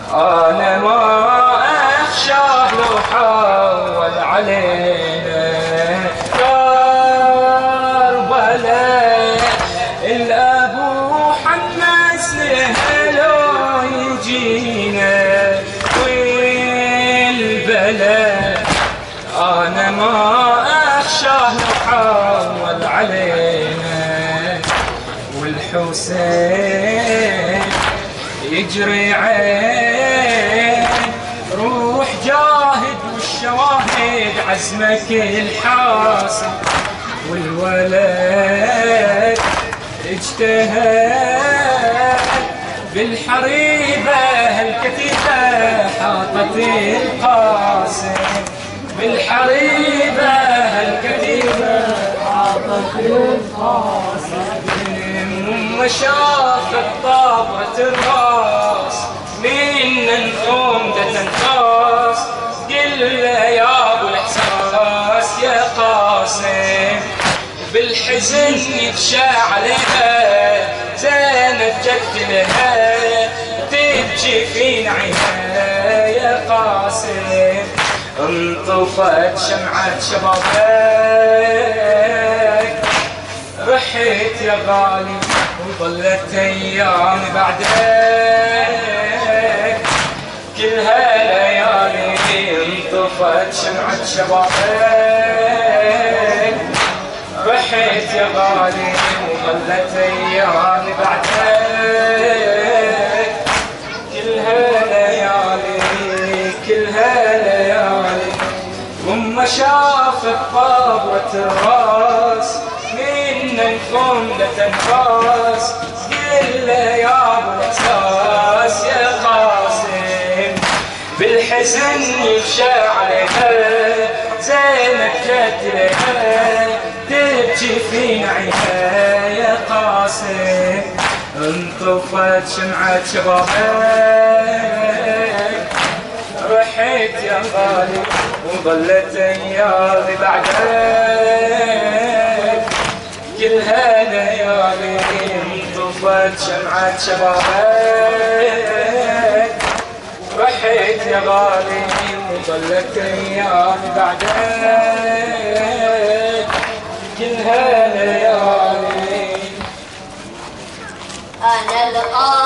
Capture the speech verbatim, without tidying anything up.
أنا ما أخشاه لو حول علينا كربلاء، الأبو حمس له لو يجينا والبلاء. أنا ما أخشاه لو حول علينا، والحسين يجري عين روح جاهد، والشواهد عزمك الحاصل، والولد اجتهد بالحريبة الكتيبة حاطت القاسم، بالحريبة الكتيبة حاطت القاسم. ثم شافت طابرة الراس من النوم ده تنقاس، قل له يا ابو الاحساس يا قاسم، بالحزن يخشى عليها زينب جت لها تبكي في نعيها يا قاسم. انطفت شمعة شبابك رحت يا غالي، وظلت ايام بعدك كلها ليالي. انطفت شمعة شبابك رحت يا غالي، وظلت ايام بعدك كلها ليالي كلها ليالي. وما شافت طابرة الراس من الخمدة تنفاس، قل له يا ابو الاحساس يا قاسم، بالحزن يخشى عليها زينب جت لها تبكي في نعيها يا قاسم. انطفت شمعة شبابك رحت يا غالي، وظلت ايامي بعدك كلها ليالي. انطفت شمعة شبابك رحت يا غالي، وظلت ايامي بعدك كلها ليالي. أنا الآن